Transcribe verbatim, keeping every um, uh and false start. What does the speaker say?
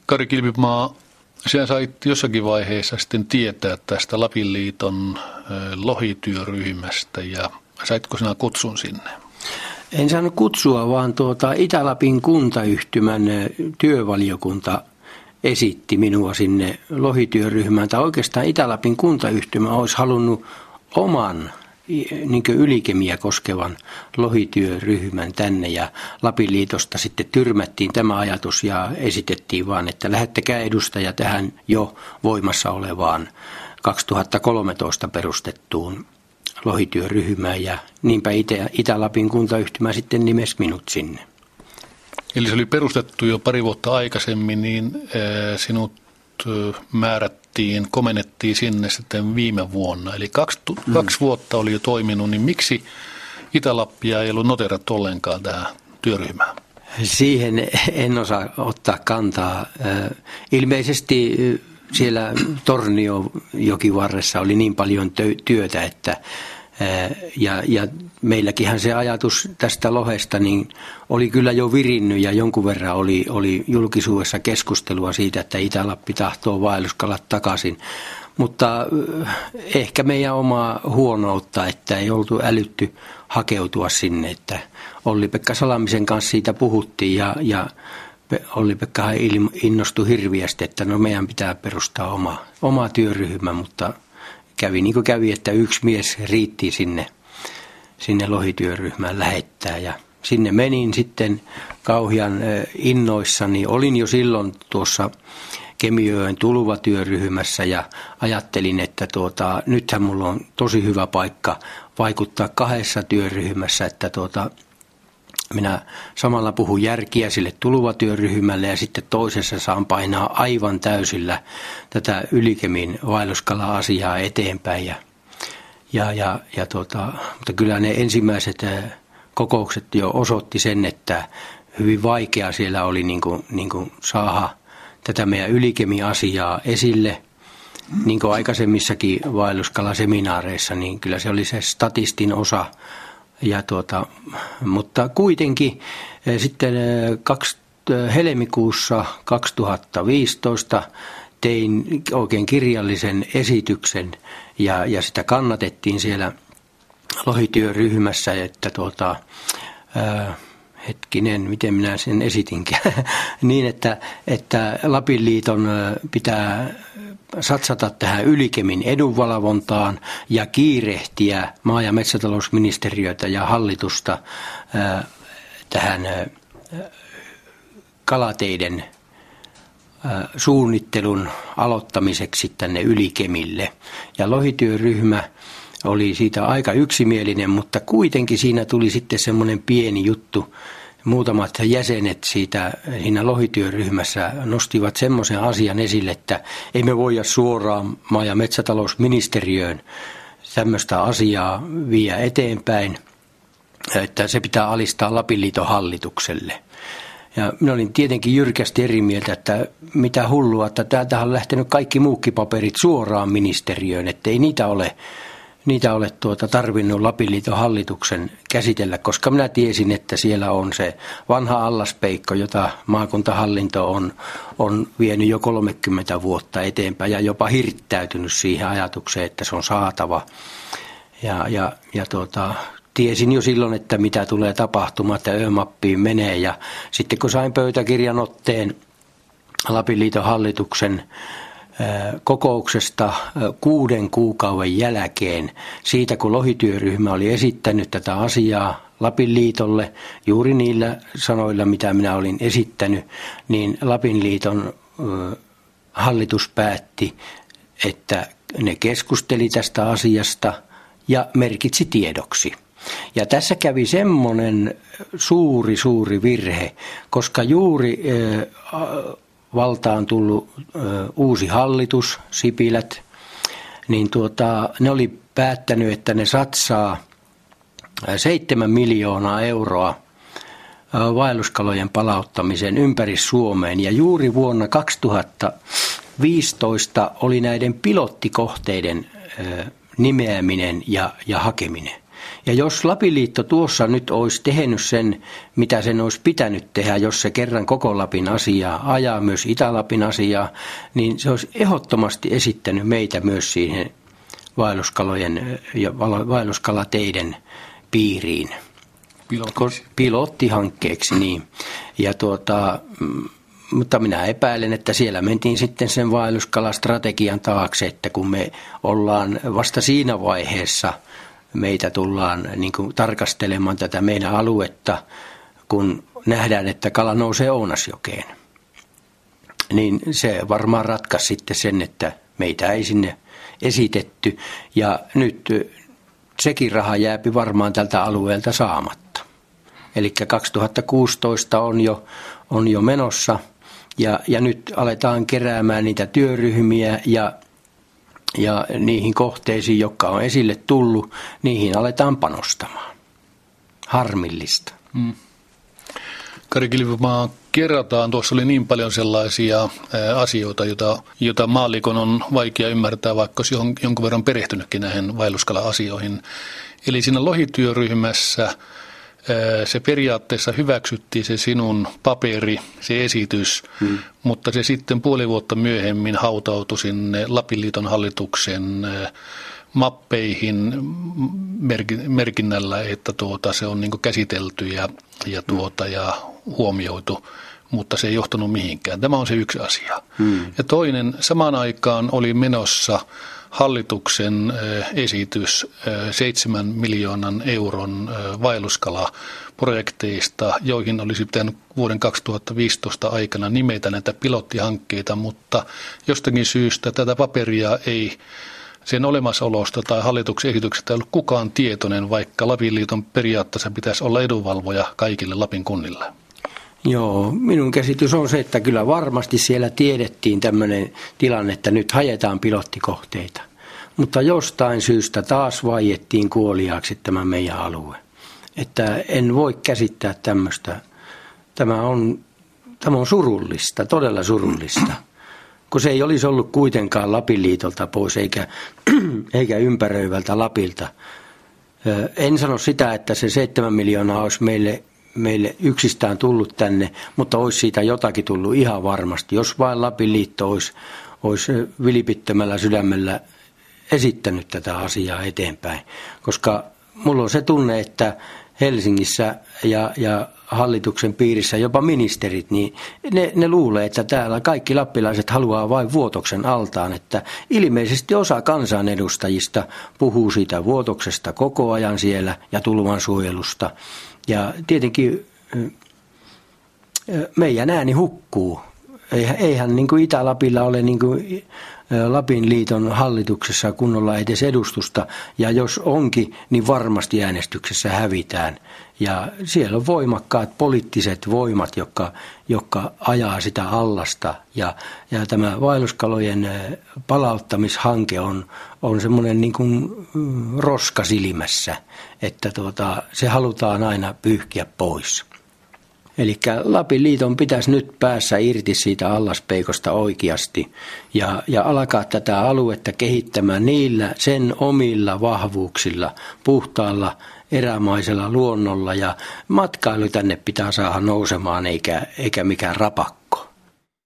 Kari Kilpimaa, sinä sait jossakin vaiheessa sitten tietää tästä Lapin liiton lohityöryhmästä ja saitko sinä kutsun sinne? En saanut kutsua, vaan tuota Itä-Lapin kuntayhtymän työvaliokunta esitti minua sinne lohityöryhmään. Tai oikeastaan Itä-Lapin kuntayhtymä olisi halunnut oman niin kuin Ylikemiä koskevan lohityöryhmän tänne ja Lapin liitosta sitten tyrmättiin tämä ajatus ja esitettiin vaan, että lähettäkää edustaja tähän jo voimassa olevaan kaksituhattakolmetoista perustettuun lohityöryhmään ja niinpä Itä- Itä-Lapin kuntayhtymä sitten nimesi minut sinne. Eli se oli perustettu jo pari vuotta aikaisemmin, niin sinut määrättiin, komennettiin sinne sitten viime vuonna. Eli kaksi, mm. kaksi vuotta oli jo toiminut, niin miksi Itä-Lappia ei ollut noterattu ollenkaan tähän työryhmään? Siihen en osaa ottaa kantaa. Ilmeisesti siellä Torniojokivarressa oli niin paljon työtä, että ja, ja meilläkinhän se ajatus tästä lohesta niin oli kyllä jo virinnyt ja jonkun verran oli, oli julkisuudessa keskustelua siitä, että Itä-Lappi tahtoo vaelluskalat takaisin. Mutta ehkä meidän omaa huonoutta, että ei oltu älytty hakeutua sinne, että Olli-Pekka Salamisen kanssa siitä puhuttiin ja, ja Olli-Pekka innostui hirviästi, että no meidän pitää perustaa oma, oma työryhmä, mutta kävi niin kuin kävi, että yksi mies riitti sinne, sinne lohityöryhmään lähettää ja sinne menin sitten kauhean innoissani. Olin jo silloin tuossa Kemijoen Tuluva-työryhmässä ja ajattelin, että tuota, nythän mulla on tosi hyvä paikka vaikuttaa kahdessa työryhmässä, että tuota, minä samalla puhun järkiä sille Tuluva-työryhmälle ja sitten toisessa saan painaa aivan täysillä tätä Ylikemin vaelluskala-asiaa eteenpäin. Ja, ja, ja, ja tuota, mutta kyllä ne ensimmäiset kokoukset jo osoitti sen, että hyvin vaikea siellä oli niin kuin, niin kuin saada tätä meidän Ylikemi-asiaa esille. Niin kuin aikaisemmissakin vaelluskalaseminaareissa, niin kyllä se oli se statistin osa. Ja tuota, mutta kuitenkin sitten kaksi, helmikuussa kaksituhattaviisitoista tein oikein kirjallisen esityksen ja, ja sitä kannatettiin siellä lohityöryhmässä, että tuota, ää, hetkinen, miten minä sen esitinkään, niin että, että Lapin liiton pitää satsata tähän Ylikemin edunvalvontaan ja kiirehtiä maa- ja metsätalousministeriötä ja hallitusta ää, tähän ää, kalateiden ää, suunnittelun aloittamiseksi tänne Ylikemille. Ja lohityöryhmä oli siitä aika yksimielinen, mutta kuitenkin siinä tuli sitten semmoinen pieni juttu. Muutamat jäsenet siitä, siinä lohityöryhmässä nostivat semmoisen asian esille, että ei me voida suoraan maa- ja metsätalousministeriöön tämmöistä asiaa viedä eteenpäin, että se pitää alistaa Lapin liiton hallitukselle. Ja minä olin tietenkin jyrkästi eri mieltä, että mitä hullua, että täältä on lähtenyt kaikki muukki paperit suoraan ministeriöön, että ei niitä ole Niitä ole tuota tarvinnut Lapin liiton hallituksen käsitellä, koska minä tiesin, että siellä on se vanha allaspeikko, jota maakuntahallinto on, on vienyt jo kolmekymmentä vuotta eteenpäin ja jopa hirttäytynyt siihen ajatukseen, että se on saatava. Ja, ja, ja tuota, tiesin jo silloin, että mitä tulee tapahtumaan, että Ö-mappiin menee ja sitten kun sain pöytäkirjan otteen Lapin liiton hallituksen kokouksesta kuuden kuukauden jälkeen siitä, kun lohityöryhmä oli esittänyt tätä asiaa Lapin liitolle juuri niillä sanoilla, mitä minä olin esittänyt, niin Lapin liiton hallitus päätti, että ne keskusteli tästä asiasta ja merkitsi tiedoksi. Ja tässä kävi semmoinen suuri, suuri virhe, koska juuri valtaan tullut ö, uusi hallitus, Sipilät, niin tuota, ne oli päättänyt, että ne satsaa seitsemän miljoonaa euroa vaelluskalojen palauttamiseen ympäri Suomeen. Ja juuri vuonna kaksituhattaviisitoista oli näiden pilottikohteiden ö, nimeäminen ja, ja hakeminen. Ja jos Lapin liitto tuossa nyt olisi tehnyt sen, mitä sen olisi pitänyt tehdä, jos se kerran koko Lapin asiaa ajaa, myös Itä-Lapin asiaa, niin se olisi ehdottomasti esittänyt meitä myös siihen vaelluskalojen ja vaelluskalateiden piiriin. Pilotiksi. Pilottihankkeeksi, niin. Ja tuota, mutta minä epäilen, että siellä mentiin sitten sen vaelluskalastrategian taakse, että kun me ollaan vasta siinä vaiheessa, meitä tullaan niin kuin tarkastelemaan tätä meidän aluetta, kun nähdään, että kala nousee Ounasjokeen. Niin se varmaan ratkaisi sitten sen, että meitä ei sinne esitetty. Ja nyt sekin raha jääpi varmaan tältä alueelta saamatta. Eli kaksituhattakuusitoista on jo, on jo menossa ja, ja nyt aletaan keräämään niitä työryhmiä ja, ja niihin kohteisiin, jotka on esille tullut, niihin aletaan panostamaan. Harmillista. Hmm. Kari Kilpimaa, kerrataan, tuossa oli niin paljon sellaisia asioita, joita, joita maallikon on vaikea ymmärtää, vaikka olisi jonkun verran perehtynytkin näihin vaelluskala-asioihin. Eli siinä lohityöryhmässä se periaatteessa hyväksyttiin se sinun paperi, se esitys, hmm. mutta se sitten puoli vuotta myöhemmin hautautui sinne Lapin liiton hallituksen mappeihin merkinnällä, että tuota, se on niin kuin käsitelty ja, ja, tuota, ja huomioitu, mutta se ei johtanut mihinkään. Tämä on se yksi asia. Hmm. Ja toinen, samaan aikaan oli menossa hallituksen esitys seitsemän miljoonan euron vaelluskalaprojekteista, joihin olisi pitänyt vuoden kaksituhattaviisitoista aikana nimetä näitä pilottihankkeita, mutta jostakin syystä tätä paperia ei sen olemassaolosta tai hallituksen esityksestä ei ollut kukaan tietoinen, vaikka Lapin liiton periaatteessa pitäisi olla edunvalvoja kaikille Lapin kunnille. Joo, minun käsitys on se, että kyllä varmasti siellä tiedettiin tämmöinen tilanne, että nyt hajetaan pilottikohteita. Mutta jostain syystä taas vaiettiin kuoliaaksi tämä meidän alue. Että en voi käsittää tämmöistä. Tämä on, tämä on surullista, todella surullista. Kun se ei olisi ollut kuitenkaan Lapin liitolta pois eikä, eikä ympäröivältä Lapilta. En sano sitä, että se seitsemän miljoonaa olisi meille meille yksistään tullut tänne, mutta olisi siitä jotakin tullut ihan varmasti, jos vain Lapin liitto olisi, olisi vilpittömällä sydämellä esittänyt tätä asiaa eteenpäin. Koska mulla on se tunne, että Helsingissä ja, ja hallituksen piirissä jopa ministerit, niin ne, ne luulee, että täällä kaikki lappilaiset haluaa vain Vuotoksen altaan, että ilmeisesti osa kansanedustajista puhuu siitä Vuotoksesta koko ajan siellä ja tulvansuojelusta. Ja tietenkin meidän ääni hukkuu. Eihän niin kuin Itä-Lapilla ole niin kuin Lapin liiton hallituksessa kunnolla edes edustusta. Ja jos onkin, niin varmasti äänestyksessä hävitään. Ja siellä on voimakkaat poliittiset voimat, jotka, jotka ajaa sitä allasta. Ja, ja tämä vaelluskalojen palauttamishanke on, on semmoinen niin kuin roska silmässä, että tuota, se halutaan aina pyyhkiä pois. Eli Lapin liiton pitäisi nyt päässä irti siitä allaspeikosta oikeasti ja, ja alkaa tätä aluetta kehittämään niillä sen omilla vahvuuksilla, puhtaalla erämaisella luonnolla ja matkailu tänne pitää saada nousemaan eikä, eikä mikään rapakka.